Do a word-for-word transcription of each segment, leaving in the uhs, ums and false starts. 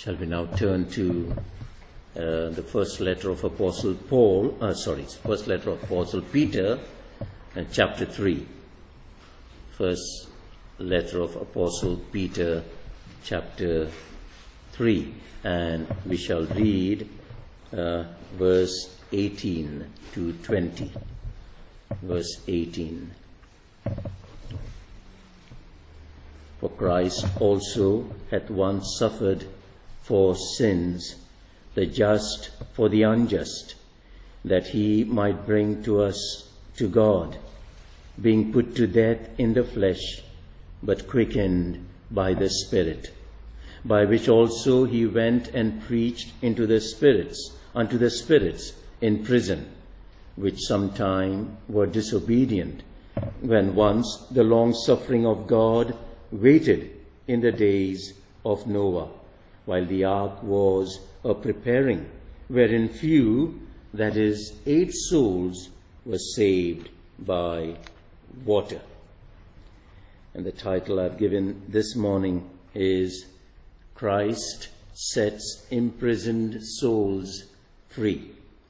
Shall we now turn to uh, the first letter of Apostle Paul, uh, sorry, first letter of Apostle Peter, and chapter three. First letter of Apostle Peter, chapter three, and we shall read uh, verse eighteen to twenty. Verse eighteen. For Christ also hath once suffered for sins, the just for the unjust, that he might bring to us to God, being put to death in the flesh, but quickened by the Spirit, by which also he went and preached into the spirits, unto the spirits in prison, which sometime were disobedient, when once the long suffering of God waited in the days of Noah, while the ark was a preparing, wherein few, that is, eight souls, were saved by water. And the title I've given this morning is Christ Sets Imprisoned Souls Free.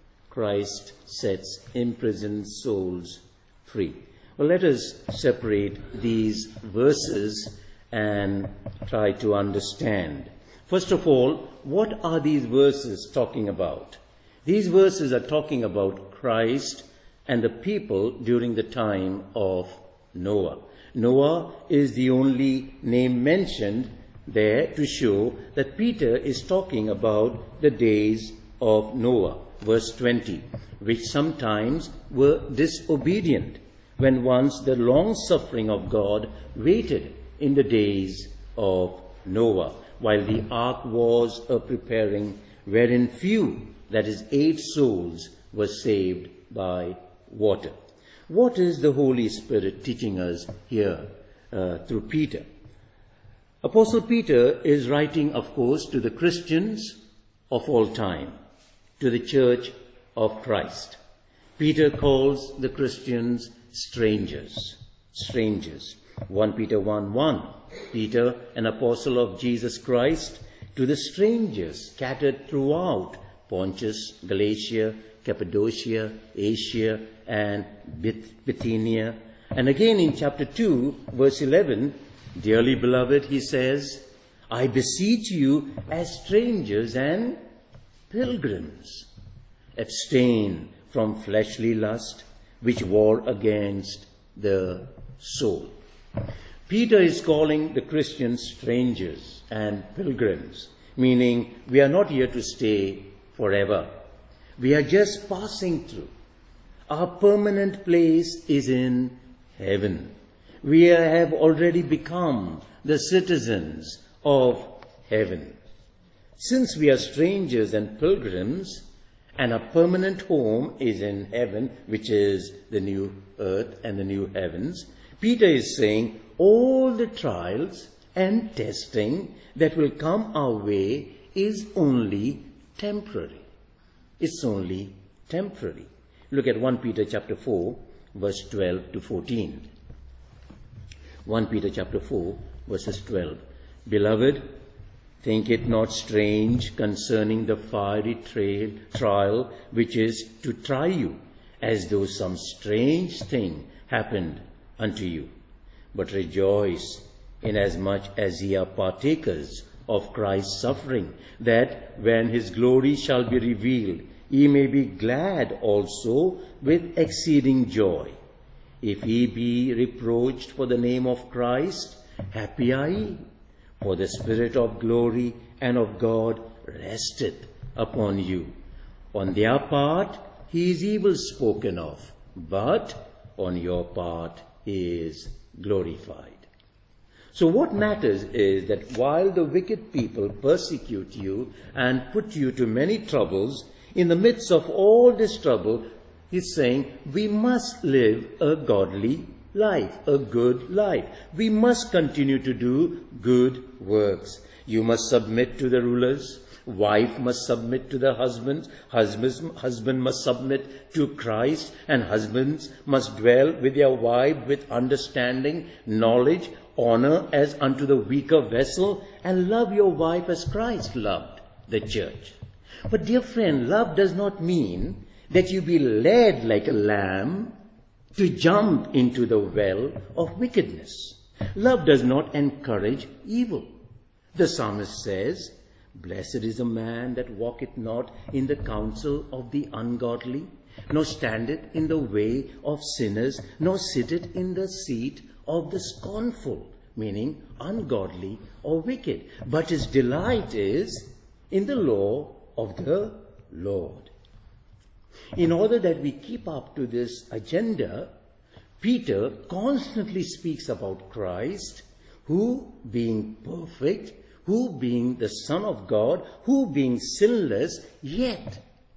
Christ sets imprisoned souls free. Well, let us separate these verses and try to understand. First of all, what are these verses talking about? These verses are talking about Christ and the people during the time of Noah. Noah is the only name mentioned there to show that Peter is talking about the days of Noah. Verse twenty, which sometimes were disobedient, when once the long suffering of God waited in the days of Noah, while the ark was a preparing, wherein few, that is, eight souls, were saved by water. What is the Holy Spirit teaching us here uh, through Peter? Apostle Peter is writing, of course, to the Christians of all time, to the church of Christ. Peter calls the Christians strangers. Strangers. First Peter one one. Peter, an apostle of Jesus Christ, to the strangers scattered throughout Pontus, Galatia, Cappadocia, Asia, and Bithynia. And again in chapter two, verse eleven, dearly beloved, he says, I beseech you as strangers and pilgrims, abstain from fleshly lust, which war against the soul. Peter is calling the Christians strangers and pilgrims, meaning we are not here to stay forever. We are just passing through. Our permanent place is in heaven. We have already become the citizens of heaven. Since we are strangers and pilgrims, and our permanent home is in heaven, which is the new earth and the new heavens, Peter is saying all the trials and testing that will come our way is only temporary. It's only temporary. Look at First Peter chapter four, verse twelve to fourteen. First Peter chapter four, verses twelve. Beloved, think it not strange concerning the fiery trail, trial which is to try you, as though some strange thing happened unto you. But rejoice inasmuch as ye are partakers of Christ's suffering, that when his glory shall be revealed, ye may be glad also with exceeding joy. If ye be reproached for the name of Christ, happy are ye, for the Spirit of glory and of God resteth upon you. On their part he is evil spoken of, but on your part he is glorified. So what matters is that while the wicked people persecute you and put you to many troubles, in the midst of all this trouble, he's saying we must live a godly life, a good life. We must continue to do good works. You must submit to the rulers. Wife must submit to the husband. Husbands, husband must submit to Christ. And husbands must dwell with their wife with understanding, knowledge, honor as unto the weaker vessel, and love your wife as Christ loved the church. But dear friend, love does not mean that you be led like a lamb to jump into the well of wickedness. Love does not encourage evil. The psalmist says, "Blessed is the man that walketh not in the counsel of the ungodly, nor standeth in the way of sinners, nor sitteth in the seat of the scornful," meaning ungodly or wicked. But his delight is in the law of the Lord. In order that we keep up to this agenda, Peter constantly speaks about Christ, who being perfect, who being the Son of God, who being sinless, yet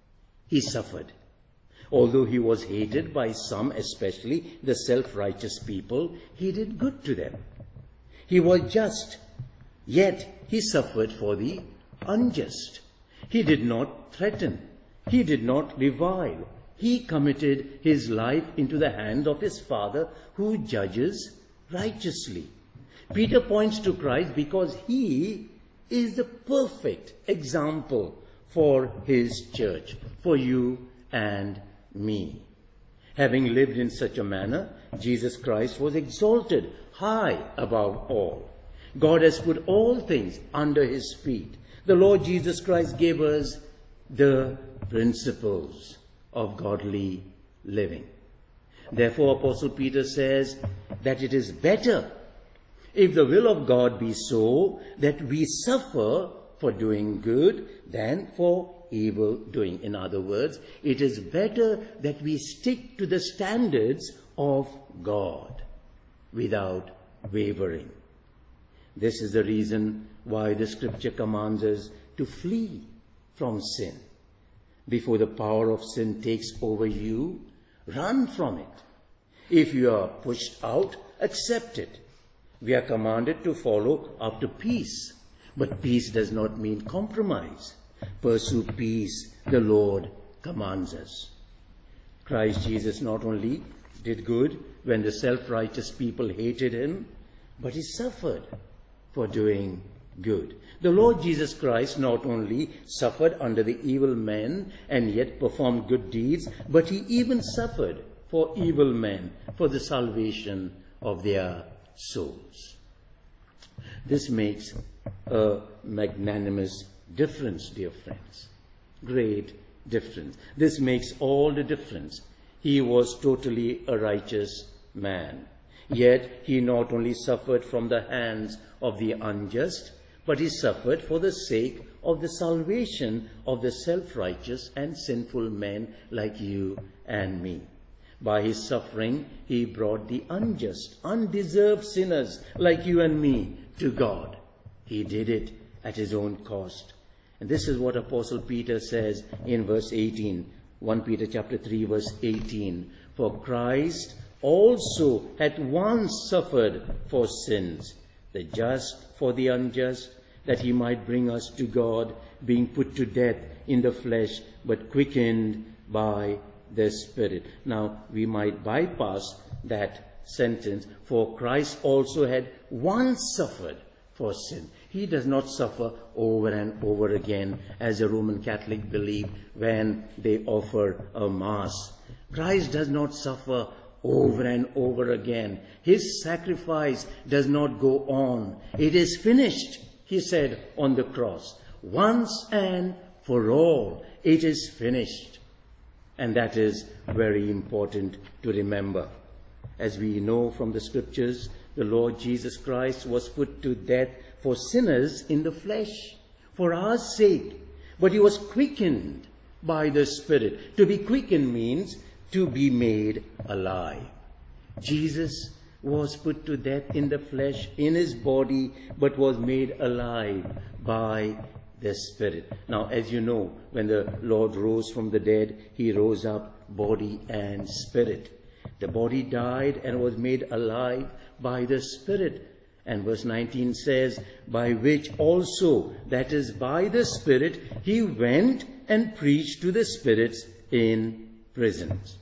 he suffered. Although he was hated by some, especially the self-righteous people, he did good to them. He was just, yet he suffered for the unjust. He did not threaten. He did not revile. He committed his life into the hand of his Father, who judges righteously. Peter points to Christ because he is the perfect example for his church, for you and me. Having lived in such a manner, Jesus Christ was exalted high above all. God has put all things under his feet. The Lord Jesus Christ gave us the principles of godly living. Therefore, Apostle Peter says that it is better, if the will of God be so, that we suffer for doing good than for evil doing. In other words, it is better that we stick to the standards of God without wavering. This is the reason why the scripture commands us to flee from sin. Before the power of sin takes over you, run from it. If you are pushed out, accept it. We are commanded to follow after peace. But peace does not mean compromise. Pursue peace, the Lord commands us. Christ Jesus not only did good when the self-righteous people hated him, but he suffered for doing good. The Lord Jesus Christ not only suffered under the evil men and yet performed good deeds, but he even suffered for evil men for the salvation of their souls. This makes a magnanimous difference, dear friends. Great difference. This makes all the difference. He was totally a righteous man. Yet he not only suffered from the hands of the unjust, but he suffered for the sake of the salvation of the self-righteous and sinful men like you and me. By his suffering, he brought the unjust, undeserved sinners like you and me to God. He did it at his own cost. And this is what Apostle Peter says in verse eighteen, First Peter chapter three, verse eighteen. For Christ also hath once suffered for sins, the just for the unjust, that he might bring us to God, being put to death in the flesh, but quickened by the Spirit. Now, we might bypass that sentence, for Christ also had once suffered for sin. He does not suffer over and over again, as a Roman Catholic believe when they offer a Mass. Christ does not suffer over and over again. His sacrifice does not go on. It is finished, he said on the cross. Once and for all, it is finished. And that is very important to remember. As we know from the scriptures, the Lord Jesus Christ was put to death for sinners in the flesh, for our sake. But he was quickened by the Spirit. To be quickened means to be made alive. Jesus was put to death in the flesh, in his body, but was made alive by the Spirit. Now, as you know, when the Lord rose from the dead, he rose up body and spirit. The body died and was made alive by the Spirit. And verse nineteen says, by which also, that is by the Spirit, he went and preached to the spirits in prisons.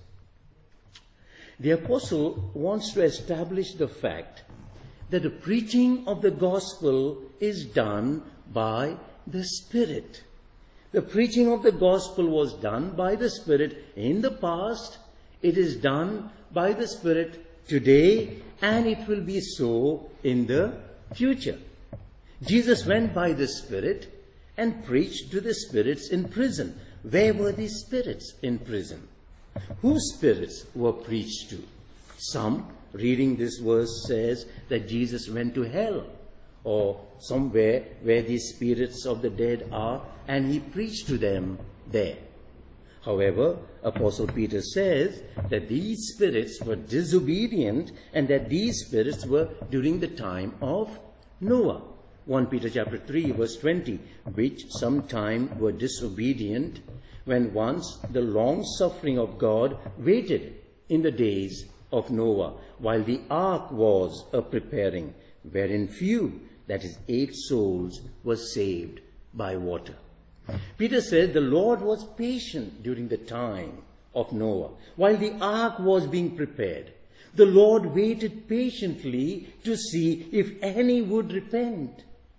The apostle wants to establish the fact that the preaching of the gospel is done by the Spirit. The preaching of the gospel was done by the Spirit in the past. It is done by the Spirit today, and it will be so in the future. Jesus went by the Spirit and preached to the spirits in prison. Where were these spirits in prison? Whose spirits were preached to? Some, reading this verse, says that Jesus went to hell, or somewhere where these spirits of the dead are, and he preached to them there. However, Apostle Peter says that these spirits were disobedient, and that these spirits were during the time of Noah. First Peter chapter three, verse twenty, which sometime were disobedient, when once the long suffering of God waited in the days of Noah, while the ark was a preparing, wherein few, that is eight souls, were saved by water. Peter said the Lord was patient during the time of Noah. While the ark was being prepared, the Lord waited patiently to see if any would repent.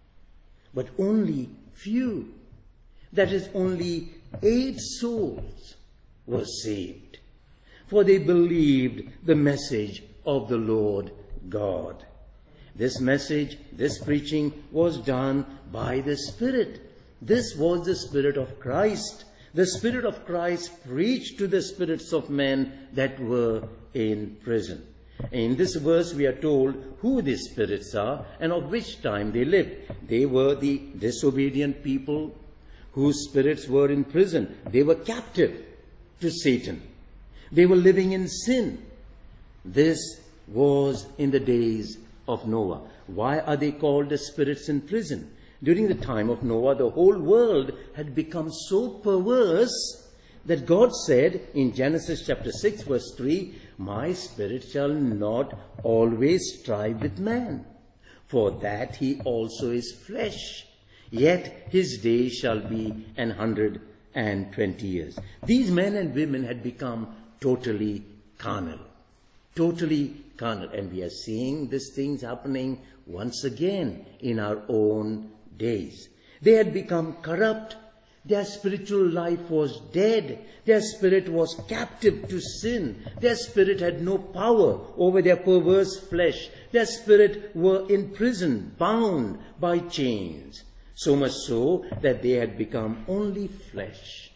But only few, that is only eight souls, were saved, for they believed the message of the Lord God. This message, this preaching was done by the Spirit. This was the Spirit of Christ. The Spirit of Christ preached to the spirits of men that were in prison. In this verse we are told who these spirits are and of which time they lived. They were the disobedient people whose spirits were in prison. They were captive to Satan. They were living in sin. This was in the days of Noah. Why are they called the spirits in prison? During the time of Noah, the whole world had become so perverse that God said in Genesis chapter six, verse three, my spirit shall not always strive with man, for that he also is flesh. Yet his days shall be an hundred and twenty years. These men and women had become totally carnal. Totally carnal. And we are seeing these things happening once again in our own days. They had become corrupt. Their spiritual life was dead. Their spirit was captive to sin. Their spirit had no power over their perverse flesh. Their spirit were in prison, bound by chains. So much so that they had become only flesh.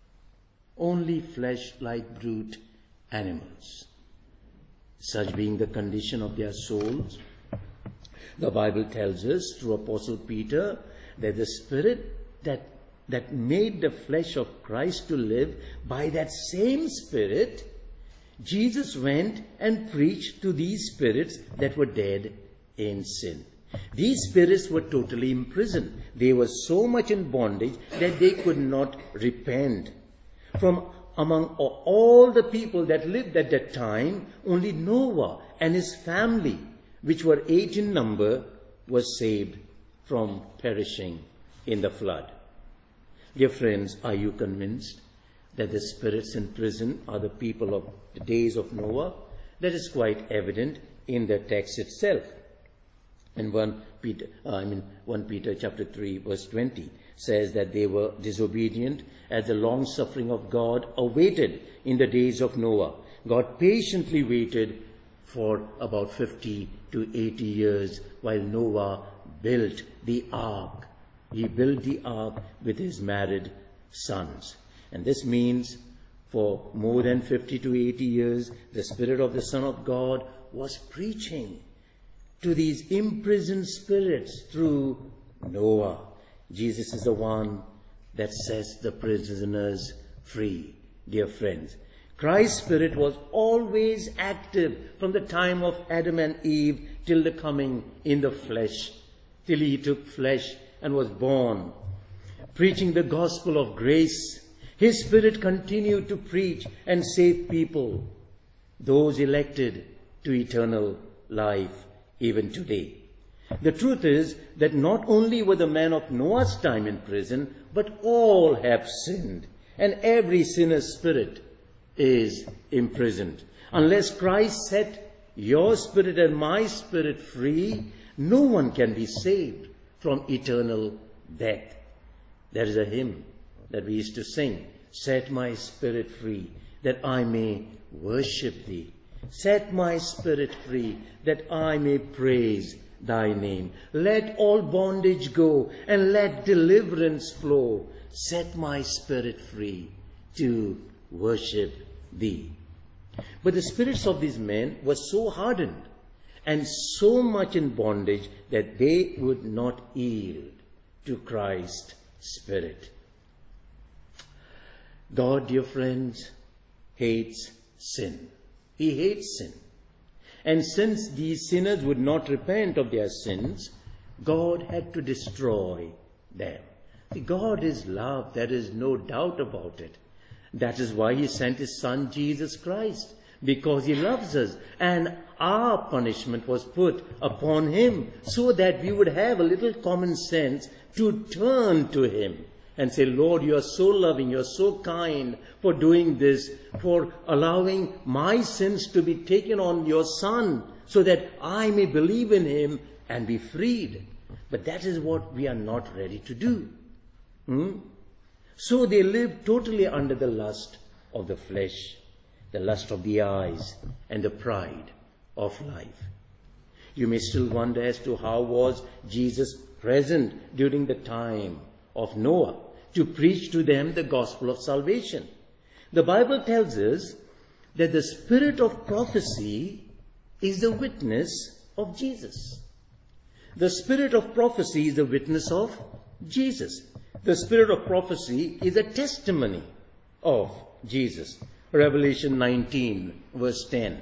Only flesh like brute animals. Such being the condition of their souls, the Bible tells us through Apostle Peter that the Spirit that, that made the flesh of Christ to live, by that same Spirit, Jesus went and preached to these spirits that were dead in sin. These spirits were totally imprisoned. They were so much in bondage that they could not repent. From among all the people that lived at that time, only Noah and his family, which were eight in number, was saved from perishing in the flood. Dear friends, are you convinced that the spirits in prison are the people of the days of Noah? That is quite evident in the text itself. In First Peter, uh, I mean, First Peter chapter three, verse twenty, says that they were disobedient as the long suffering of God awaited in the days of Noah. God patiently waited for about fifty to eighty years while Noah built the ark. He built the ark with his married sons. And this means for more than fifty to eighty years, the Spirit of the Son of God was preaching to these imprisoned spirits through Noah. Jesus is the one that sets the prisoners free, dear friends. Christ's Spirit was always active from the time of Adam and Eve till the coming in the flesh, till he took flesh and was born, preaching the gospel of grace. His Spirit continued to preach and save people. those elected to eternal life even today. The truth is that not only were the men of Noah's time in prison, but all have sinned, and every sinner's spirit is imprisoned. Unless Christ set your spirit and my spirit free, no one can be saved from eternal death. There is a hymn that we used to sing, "Set my spirit free, that I may worship thee. Set my spirit free, that I may praise thy name. Let all bondage go, and let deliverance flow. Set my spirit free to worship thee." But the spirits of these men were so hardened and so much in bondage that they would not yield to Christ's Spirit. God, dear friends, hates sin. He hates sin. And since these sinners would not repent of their sins, God had to destroy them. See, God is love, there is no doubt about it. That is why he sent his Son, Jesus Christ, because he loves us. And our punishment was put upon him so that we would have a little common sense to turn to him and say, "Lord, you are so loving, you are so kind for doing this, for allowing my sins to be taken on your Son so that I may believe in him and be freed." But that is what we are not ready to do. Hmm? So they live totally under the lust of the flesh, the lust of the eyes, and the pride of life. You may still wonder as to how was Jesus present during the time of Noah to preach to them the gospel of salvation. The Bible tells us that the spirit of prophecy is the witness of Jesus. The spirit of prophecy is the witness of Jesus. The spirit of prophecy is a testimony of Jesus. Revelation nineteen, verse ten.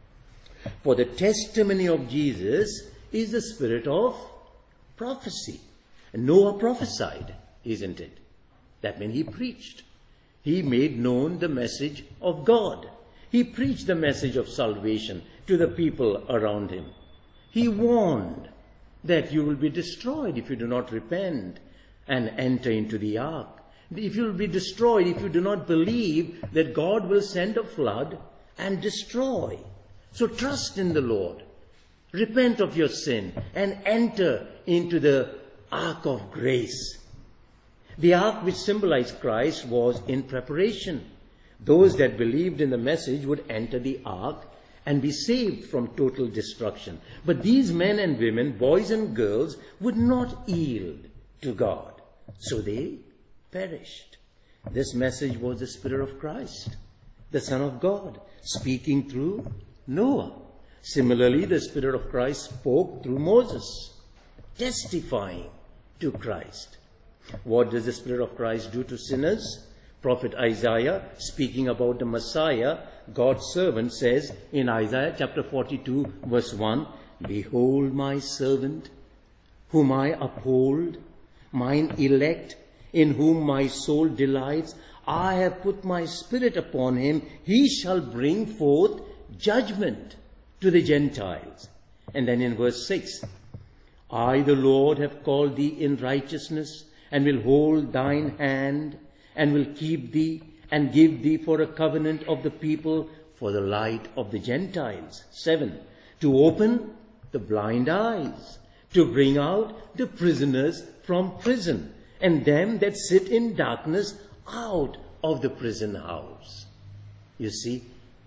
For the testimony of Jesus is the spirit of prophecy. And Noah prophesied, isn't it? That meant he preached. He made known the message of God. He preached the message of salvation to the people around him. He warned that you will be destroyed if you do not repent and enter into the ark. If you will be destroyed if you do not believe that God will send a flood and destroy. So trust in the Lord. Repent of your sin and enter into the ark of grace. The ark which symbolized Christ was in preparation. Those that believed in the message would enter the ark and be saved from total destruction. But these men and women, boys and girls, would not yield to God. So they perished. This message was the Spirit of Christ, the Son of God, speaking through Noah. Similarly, the Spirit of Christ spoke through Moses, testifying to Christ. What does the Spirit of Christ do to sinners? Prophet Isaiah, speaking about the Messiah, God's servant, says in Isaiah chapter forty-two, verse one, "Behold my servant, whom I uphold, mine elect, in whom my soul delights. I have put my spirit upon him. He shall bring forth judgment to the Gentiles." And then in verse six, "I, the Lord, have called thee in righteousness, and will hold thine hand, and will keep thee, and give thee for a covenant of the people, for the light of the Gentiles." Seven, "To open the blind eyes, to bring out the prisoners from prison, and them that sit in darkness out of the prison house." You see,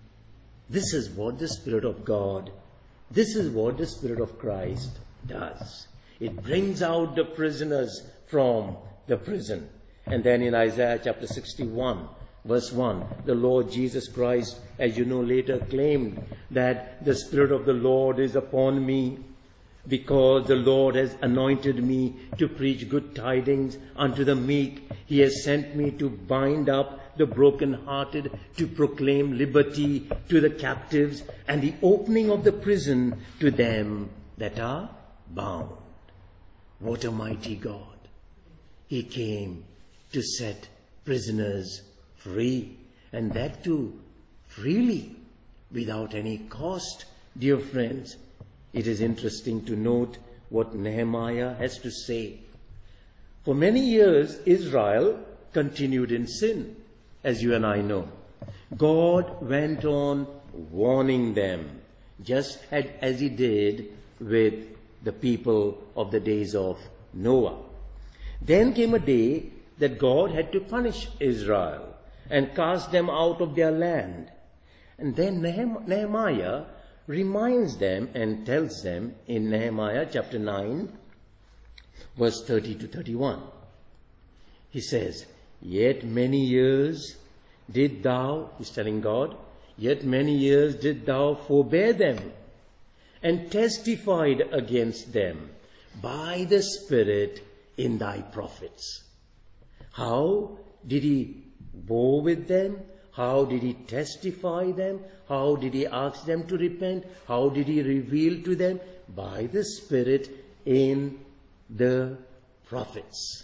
this is what the Spirit of God, this is what the Spirit of Christ does. It brings out the prisoners from the prison. And then in Isaiah chapter sixty-one, verse one, the Lord Jesus Christ, as you know, later claimed that the Spirit of the Lord is upon me, because the Lord has anointed me to preach good tidings unto the meek. He has sent me to bind up the brokenhearted, to proclaim liberty to the captives, and the opening of the prison to them that are bound. What a mighty God. He came to set prisoners free, and that too freely. without any cost. Dear friends, it is interesting to note what Nehemiah has to say. For many years, Israel continued in sin, as you and I know. God went on warning them, just as he did with the people of the days of Noah. Then came a day that God had to punish Israel and cast them out of their land. And then Nehemiah reminds them and tells them in Nehemiah chapter nine, verse thirty to thirty-one. He says, "Yet many years did thou," he's telling God, "yet many years did thou forbear them, and testified against them by the Spirit in thy prophets." How did he bore with them? How did he testify them? How did he ask them to repent? How did he reveal to them? By the Spirit in the prophets.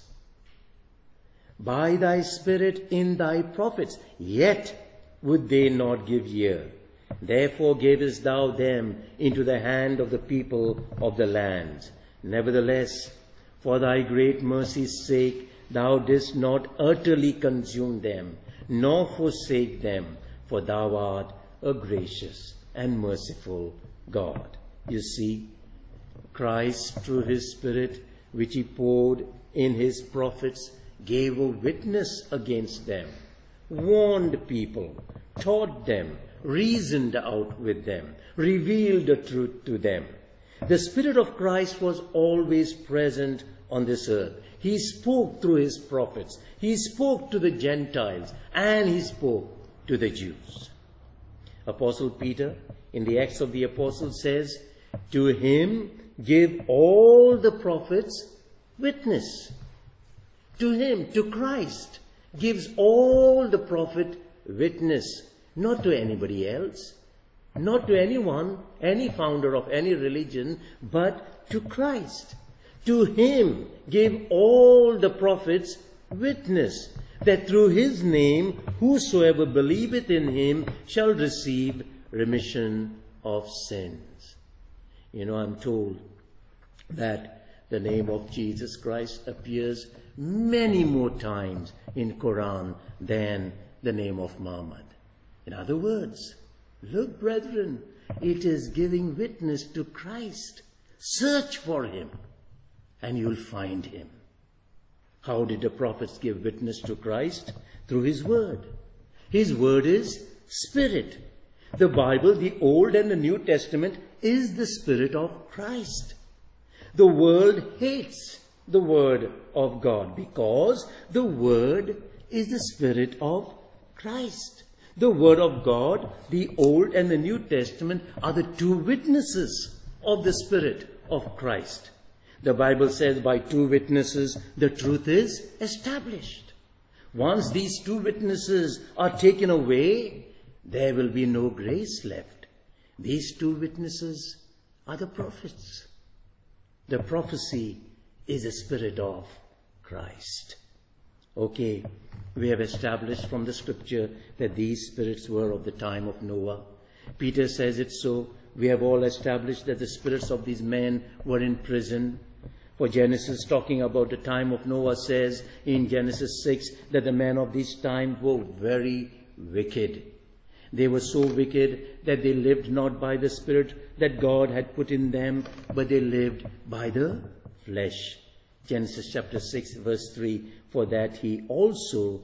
By thy Spirit in thy prophets. Yet would they not give ear. Therefore gavest thou them into the hand of the people of the land. Nevertheless, for thy great mercy's sake, thou didst not utterly consume them, nor forsake them, for thou art a gracious and merciful God. You see, Christ, through his Spirit, which he poured in his prophets, gave a witness against them, warned people, taught them, reasoned out with them, revealed the truth to them. The Spirit of Christ was always present on this earth. He spoke through his prophets. He spoke to the Gentiles, and he spoke to the Jews. Apostle Peter, in the Acts of the Apostles, says, "To him give all the prophets witness." To him, to Christ, gives all the prophet witness, not to anybody else, not to anyone, any founder of any religion, but to Christ. To him gave all the prophets witness, that through his name whosoever believeth in him shall receive remission of sins. You know, I'm told that the name of Jesus Christ appears many more times in Quran than the name of Muhammad. In other words, look, brethren, it is giving witness to Christ. Search for him, and you'll find him. How did the prophets give witness to Christ? Through his word. His word is Spirit. The Bible, the Old and the New Testament, is the Spirit of Christ. The world hates the word of God because the word is the Spirit of Christ. The word of God, the Old and the New Testament, are the two witnesses of the Spirit of Christ. The Bible says by two witnesses the truth is established. Once these two witnesses are taken away, there will be no grace left. These two witnesses are the prophets. The prophecy is the Spirit of Christ. Okay, we have established from the scripture that these spirits were of the time of Noah. Peter says it so. We have all established that the spirits of these men were in prison. For Genesis, talking about the time of Noah, says in Genesis six that the men of this time were very wicked. They were so wicked that they lived not by the Spirit that God had put in them, but they lived by the flesh. Genesis chapter six, verse three, for that he also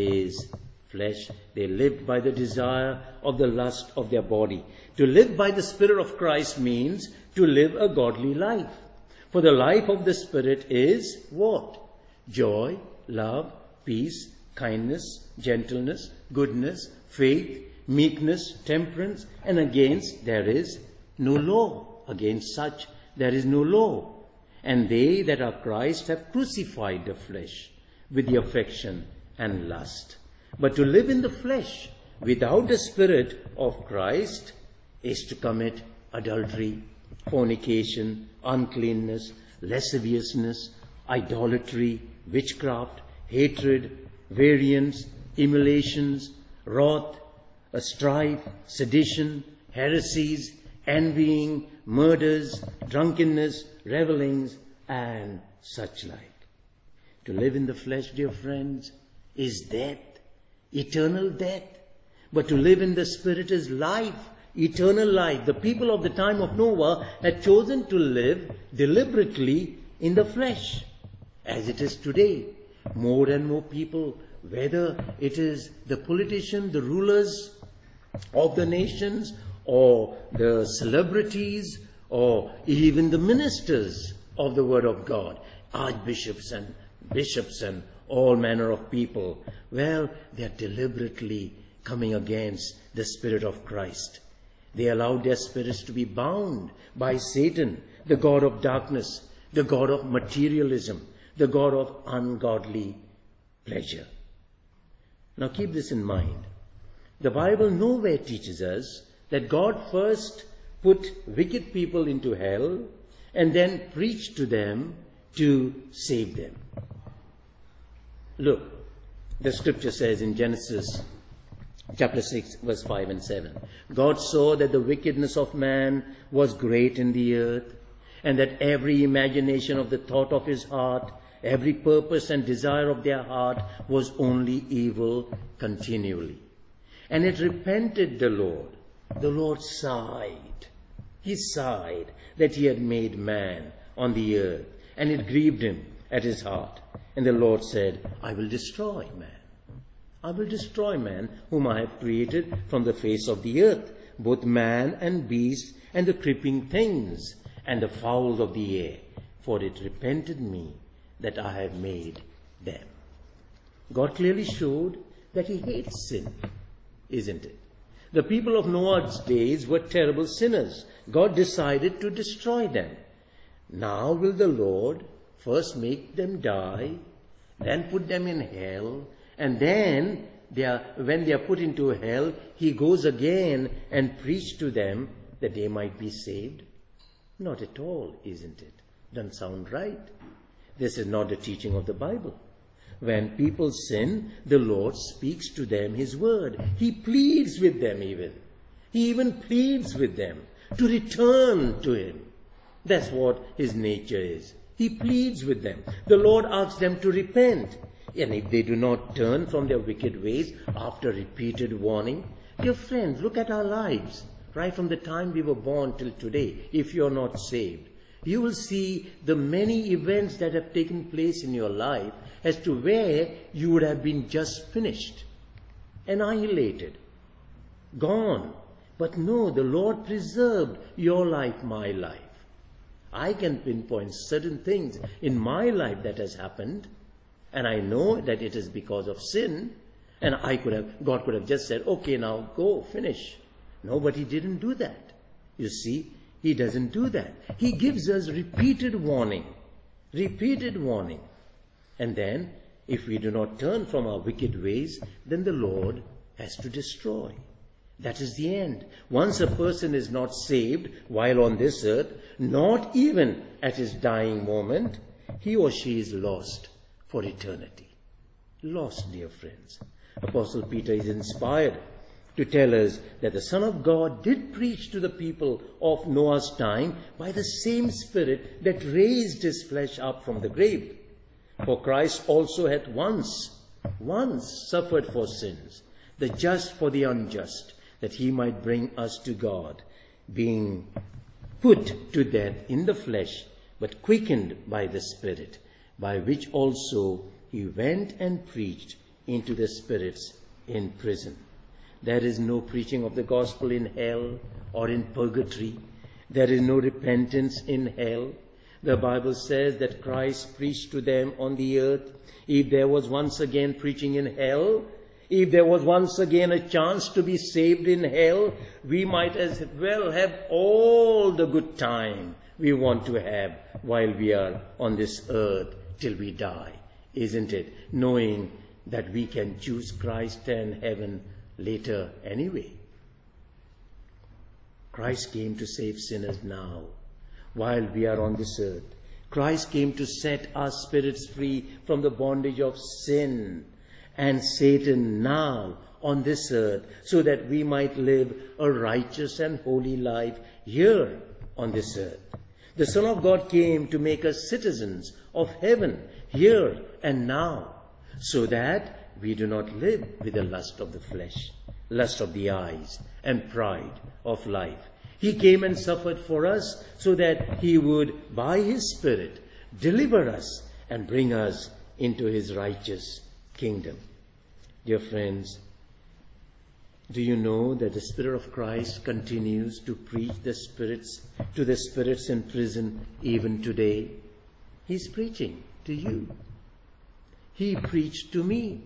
is flesh. They lived by the desire of the lust of their body. To live by the Spirit of Christ means to live a godly life. For the life of the Spirit is what? Joy, love, peace, kindness, gentleness, goodness, faith, meekness, temperance, and against there is no law. Against such there is no law. And they that are Christ have crucified the flesh with the affection and lust. But to live in the flesh without the Spirit of Christ is to commit adultery, fornication, uncleanness, lasciviousness, idolatry, witchcraft, hatred, variance, emulations, wrath, a strife, sedition, heresies, envying, murders, drunkenness, revellings, and such like. To live in the flesh, dear friends, is death, eternal death. But to live in the Spirit is life, eternal life. The people of the time of Noah had chosen to live deliberately in the flesh, as it is today. More and more people, whether it is the politicians, the rulers of the nations, or the celebrities, or even the ministers of the Word of God, archbishops and bishops and all manner of people, well, they are deliberately coming against the Spirit of Christ. They allowed their spirits to be bound by Satan, the god of darkness, the god of materialism, the god of ungodly pleasure. Now keep this in mind. The Bible nowhere teaches us that God first put wicked people into hell and then preached to them to save them. Look, the scripture says in Genesis chapter six, verse five and seven, God saw that the wickedness of man was great in the earth, and that every imagination of the thought of his heart, every purpose and desire of their heart was only evil continually. And it repented the Lord. The Lord sighed. He sighed that he had made man on the earth, and it grieved him at his heart. And the Lord said, I will destroy man. I will destroy man whom I have created from the face of the earth, both man and beast, and the creeping things, and the fowls of the air, for it repented me that I have made them. God clearly showed that he hates sin, isn't it? The people of Noah's days were terrible sinners. God decided to destroy them. Now will the Lord first make them die, then put them in hell, and then they are, when they are put into hell, he goes again and preach to them that they might be saved? Not at all, isn't it? Doesn't sound right. This is not the teaching of the Bible. When people sin, the Lord speaks to them his word. He pleads with them even. He even pleads with them to return to him. That's what his nature is. He pleads with them. The Lord asks them to repent. And if they do not turn from their wicked ways after repeated warning, dear friends, look at our lives. Right from the time we were born till today, if you're not saved, you will see the many events that have taken place in your life as to where you would have been just finished, annihilated, gone. But no, the Lord preserved your life, my life. I can pinpoint certain things in my life that has happened, and I know that it is because of sin, and I could have, God could have just said, okay, now go, finish. No, but he didn't do that. You see, he doesn't do that. He gives us repeated warning, repeated warning. And then, if we do not turn from our wicked ways, then the Lord has to destroy. That is the end. Once a person is not saved while on this earth, not even at his dying moment, he or she is lost for eternity. Lost, dear friends. Apostle Peter is inspired to tell us that the Son of God did preach to the people of Noah's time by the same Spirit that raised his flesh up from the grave. For Christ also hath once, once suffered for sins, the just for the unjust, that he might bring us to God, being put to death in the flesh, but quickened by the Spirit, by which also he went and preached into the spirits in prison. There is no preaching of the gospel in hell or in purgatory. There is no repentance in hell. The Bible says that Christ preached to them on the earth. If there was once again preaching in hell, if there was once again a chance to be saved in hell, we might as well have all the good time we want to have while we are on this earth till we die, isn't it? Knowing that we can choose Christ and heaven later anyway. Christ came to save sinners now, while we are on this earth. Christ came to set our spirits free from the bondage of sin and Satan now, on this earth so that we might live a righteous and holy life here on this earth. The Son of God came to make us citizens of heaven here and now, so that we do not live with the lust of the flesh, lust of the eyes, and pride of life. He came and suffered for us so that he would, by his Spirit, deliver us and bring us into his righteous kingdom. Dear friends, do you know that the Spirit of Christ continues to preach the spirits to the spirits in prison even today? He's preaching to you. He preached to me.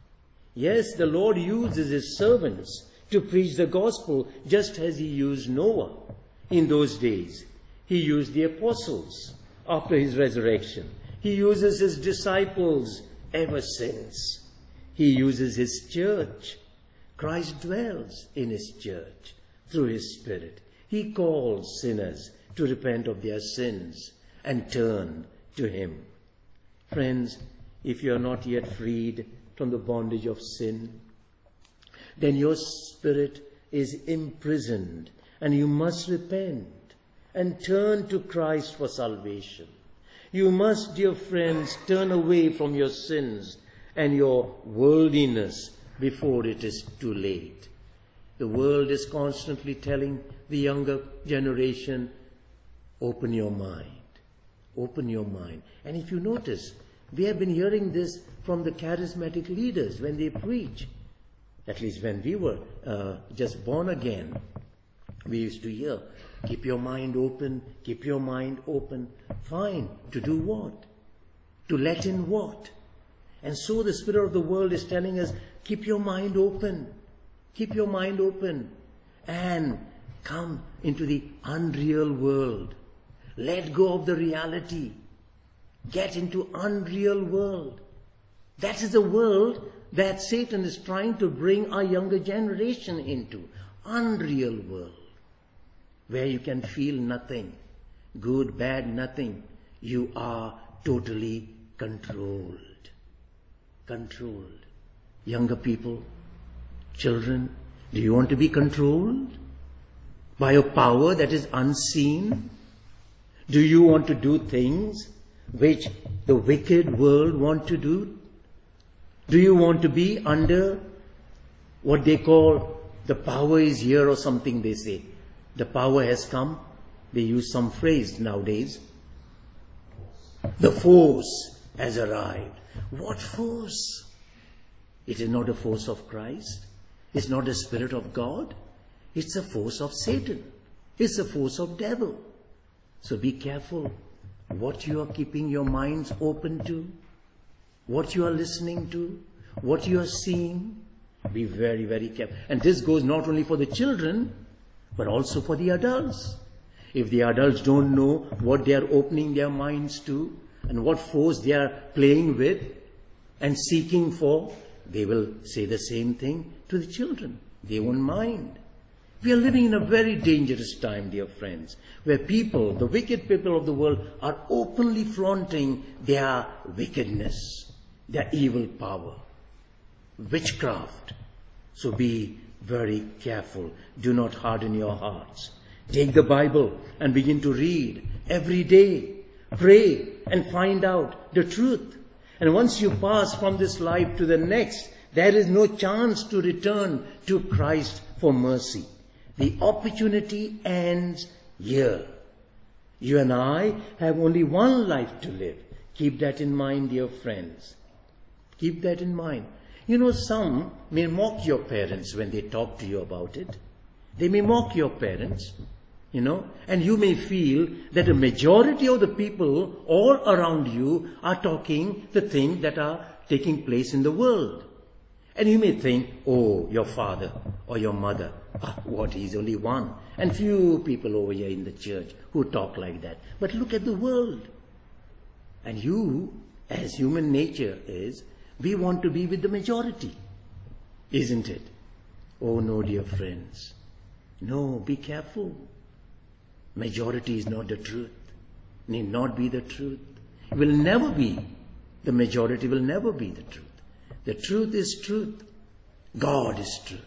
Yes, the Lord uses his servants to preach the gospel just as he used Noah in those days. He used the apostles after his resurrection. He uses his disciples ever since. He uses his church. Christ dwells in his church through his Spirit. He calls sinners to repent of their sins and turn to him. Friends, if you are not yet freed from the bondage of sin, then your spirit is imprisoned and you must repent and turn to Christ for salvation. You must, dear friends, turn away from your sins and your worldliness before it is too late. The world is constantly telling the younger generation, open your mind, open your mind. And if you notice, we have been hearing this from the charismatic leaders when they preach. At least when we were uh, just born again, we used to hear, keep your mind open, keep your mind open. Fine. To do what? To let in what? And so the spirit of the world is telling us, keep your mind open. Keep your mind open. And come into the unreal world. Let go of the reality. Get into unreal world. That is the world that Satan is trying to bring our younger generation into. Unreal world. Where you can feel nothing. Good, bad, nothing. You are totally controlled. Controlled. Younger people, children, do you want to be controlled by a power that is unseen? Do you want to do things which the wicked world want to do? Do you want to be under what they call the power is here or something they say? The power has come. They use some phrase nowadays. The force has arrived. What force? It is not a force of Christ. It's not the Spirit of God. It's a force of Satan. It's a force of devil. So be careful what you are keeping your minds open to, what you are listening to, what you are seeing. Be very, very careful. And this goes not only for the children, but also for the adults. If the adults don't know what they are opening their minds to and what force they are playing with and seeking for, they will say the same thing to the children. They won't mind. We are living in a very dangerous time, dear friends, where people, the wicked people of the world, are openly flaunting their wickedness, their evil power, witchcraft. So be very careful. Do not harden your hearts. Take the Bible and begin to read every day. Pray and find out the truth. And once you pass from this life to the next, there is no chance to return to Christ for mercy. The opportunity ends here. You and I have only one life to live. Keep that in mind, dear friends. Keep that in mind. You know, some may mock your parents when they talk to you about it. They may mock your parents, you know, and you may feel that a majority of the people all around you are talking the things that are taking place in the world. And you may think, oh, your father or your mother, ah, what, he's only one. And few people over here in the church who talk like that. But look at the world. And you, as human nature is, we want to be with the majority, isn't it? Oh no, dear friends. No, be careful. Majority is not the truth. Need not be the truth. It will never be. The majority will never be the truth. The truth is truth. God is truth.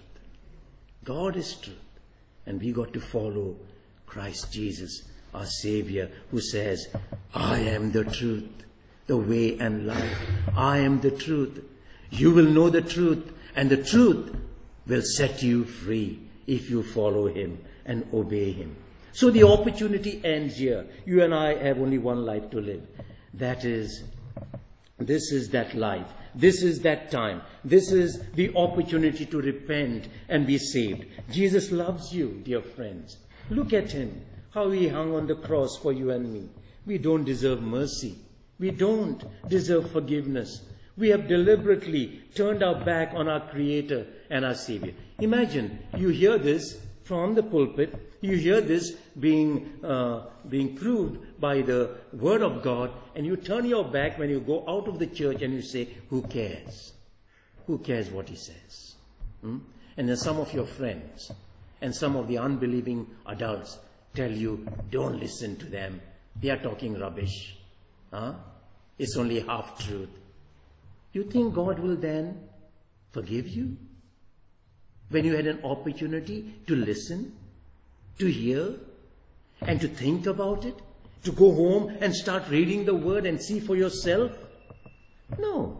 God is truth. And we got to follow Christ Jesus, our Savior, who says, I am the truth, the way and life. I am the truth. You will know the truth, and the truth will set you free if you follow him and obey him. So the opportunity ends here. You and I have only one life to live. That is, this is that life. This is that time. This is the opportunity to repent and be saved. Jesus loves you, dear friends. Look at him, how he hung on the cross for you and me. We don't deserve mercy. We don't deserve forgiveness. We have deliberately turned our back on our Creator and our Savior. Imagine, you hear this from the pulpit. You hear this being uh, being proved by the Word of God, and you turn your back when you go out of the church and you say, who cares? Who cares what he says? Hmm? And then some of your friends and some of the unbelieving adults tell you, don't listen to them. They are talking rubbish. Huh? It's only half truth. You think God will then forgive you? When you had an opportunity to listen, to hear, and to think about it, to go home and start reading the Word and see for yourself? No.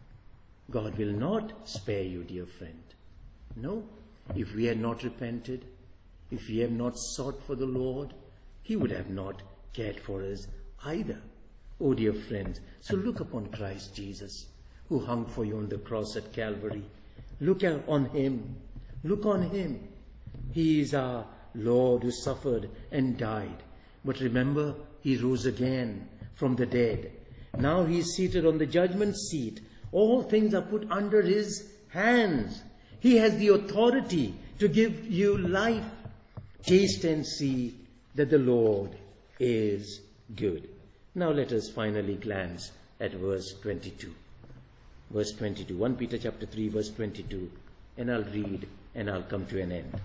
God will not spare you, dear friend. No. If we had not repented, if we have not sought for the Lord, he would have not cared for us either. Oh, dear friends, so look upon Christ Jesus, who hung for you on the cross at Calvary. Look on him. Look on him. He is our Lord who suffered and died. But remember, he rose again from the dead. Now he is seated on the judgment seat. All things are put under his hands. He has the authority to give you life. Taste and see that the Lord is good. Now let us finally glance at verse twenty-two. Verse twenty-two. First Peter chapter three, verse twenty-two. And I'll read and I'll come to an end.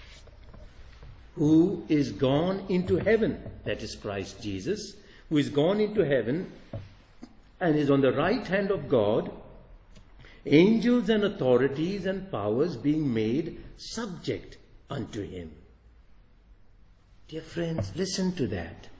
Who is gone into heaven, that is Christ Jesus, who is gone into heaven and is on the right hand of God, angels and authorities and powers being made subject unto him. Dear friends, listen to that.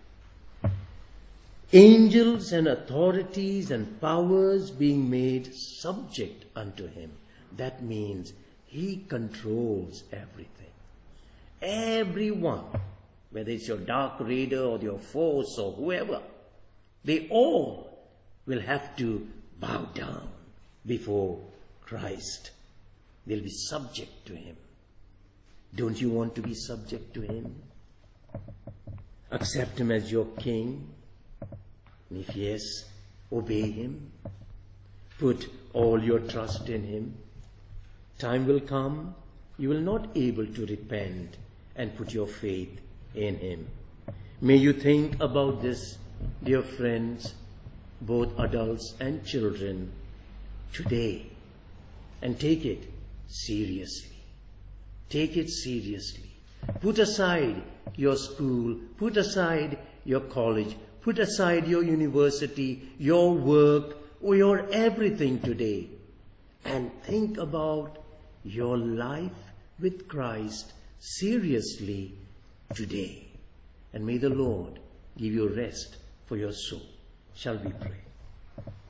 Angels and authorities and powers being made subject unto him. That means he controls everything. Everyone, whether it's your dark raider or your force or whoever, they all will have to bow down before Christ. They'll be subject to him. Don't you want to be subject to him? Accept him as your king? And if yes, obey him. Put all your trust in him. Time will come, you will not be able to repent and put your faith in him. May you think about this, dear friends, both adults and children, today, and take it seriously. Take it seriously. Put aside your school, put aside your college, put aside your university, your work, or your everything today, and think about your life with Christ seriously today. And may the Lord give you rest for your soul. Shall we pray?